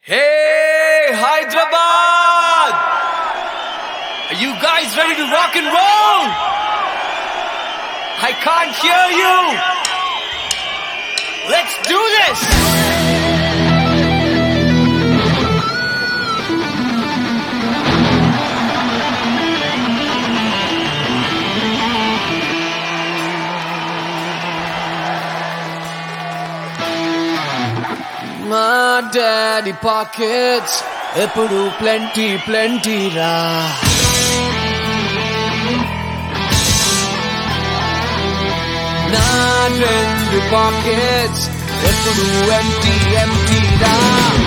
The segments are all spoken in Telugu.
Hey, Hyderabad! Are you guys ready to rock and roll? I can't hear you! Let's do this! My daddy pockets ఎప్పుడు plenty plenty రా నా రెండు pockets ఎప్పుడు empty empty రా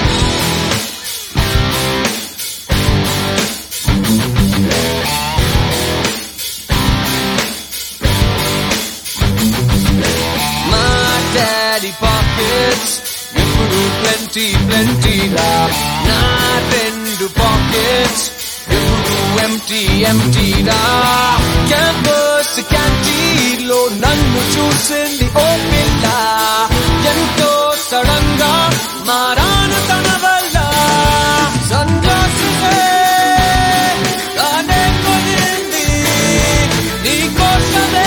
My daddy pockets ఎప్పుడు plenty plenty రా నా రెండు pockets ఎప్పుడు empty empty రా క్యాంపస్ క్యాంటీన్ లో నన్ను చూసింది ఓ పిల్ల ఎంతో సడన్గా మారాను తన వల్ల సన్ గ్లాసెస్ కానే కొనింది నీకోసమే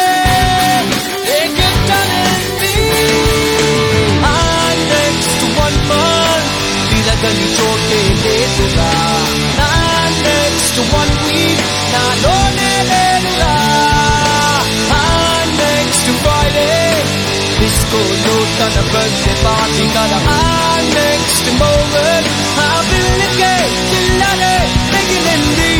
గలి చోటే లేదురా నా నెక్స్ట్ 1 వీక్ నాలోనే లేదురా నెక్స్ట్ ఫ్రైడే డిస్కోలో తన బర్త్డే పార్టీ కదా నెక్స్ట్ మూమెంట్ ఆ పిల్లకే చిల్లరే మిగిలింది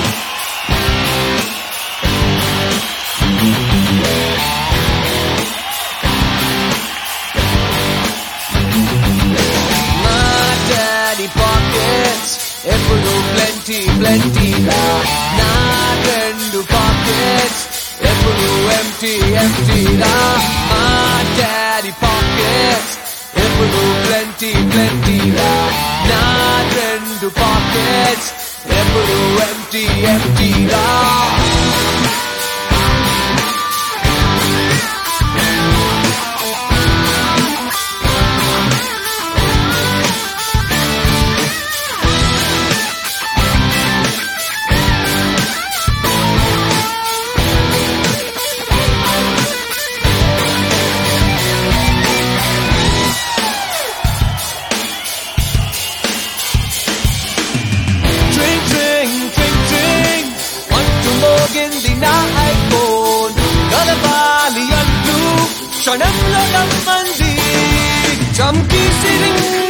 ఎప్పుడు plenty plenty రా నా రెండు pockets ఎప్పుడు empty empty రా మా daddy pockets ఎప్పుడు plenty plenty రా నా రెండు pockets ఎప్పుడు empty empty రా మోగింది నా ఐఫోన్ కలవాలి అంటూ క్షణంలో నమ్మంది చంకీ సిరింగ్